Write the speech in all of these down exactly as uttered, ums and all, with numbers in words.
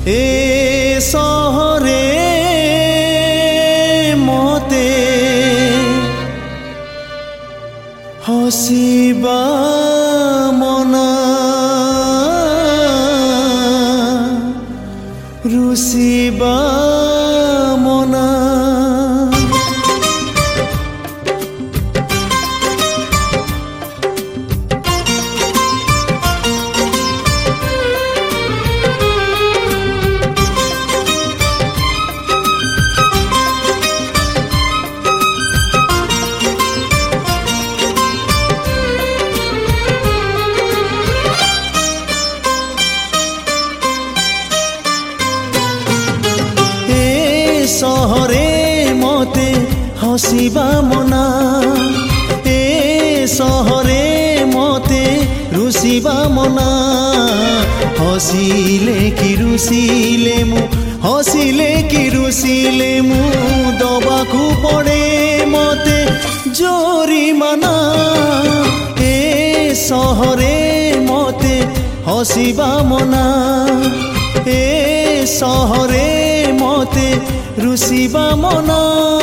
ए सहरे मते हसिबा मना रुसिबा मना सहरे मते हसिबा मना ए सहरे मते रुसिबा मना हसिले कि रुसिले मु हसिले कि रुसिले मु दबाकू पड़े मते जोरिमाना ए सहरे मते हसिबा मना ए सहरे मते रुसिबा मना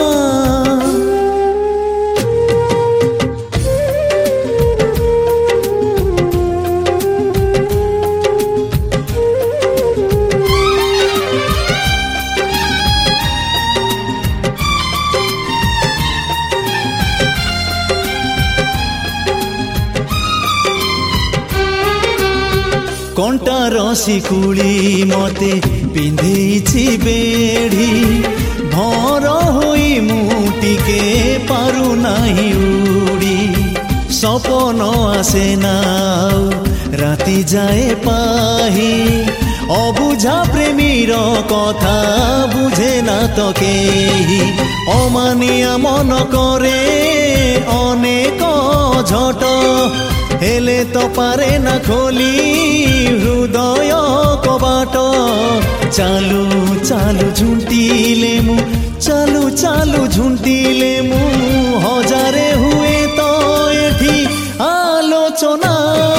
कंटा रसी कुली मते पिंधेछि बेढ़ी भर होई मुटिके पारु नाही उड़ी सपन आसे ना राति जाए पाही अबुझा प्रेमीर कथा बुझे ना तो केही अमानिया मन करे अनेक झट हेले तो पारे ना खोली हृदय कबाट चालू चालू झुंटिले मु चालू चालू झुंटिले मु हजारे हुए तो एठी आलोचना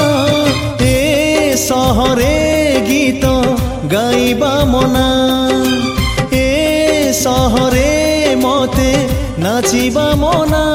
ए सहरे गीत गाइबा मना ए सहरे मते नाचिबा मना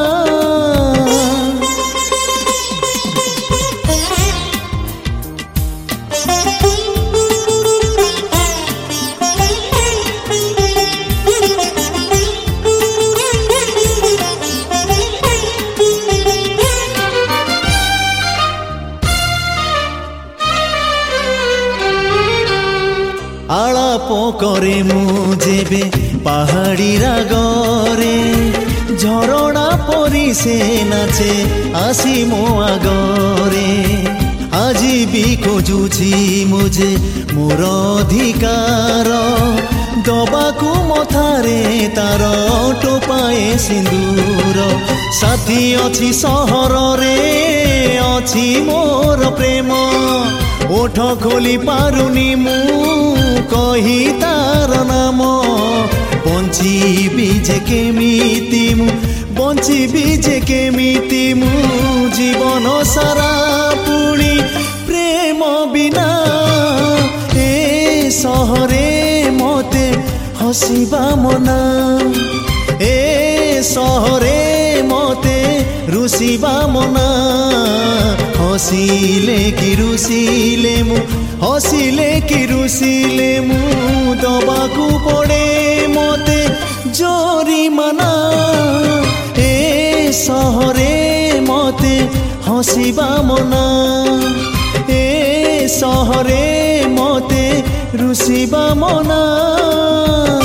आलाप करे मु जेबे पहाड़ी रागरे झरणा परी से नाचे आसी मो आगरे आजी भी खोजुछि मुझे मोर अधिकार दबाकू मथारे तार टोपाए सिंदूर साथी अछि सहर रे अछि मोर प्रेम ओठ खोली पारुनी मु कही तार नाम बंचिबी जे केमिति मु बंचिबी जे केमिति मु जीवन सारा पुणी प्रेम बिना ए सहरे मते हसिबा मना ए सहरे मते रुसिबा मना हसिले कि रुसिले मु हसिले कि रुसिले मु दबाकू पड़े मते जोरिमाना ए सहरे मते हसिबा मना ए सहरे मते रुसिबा मना।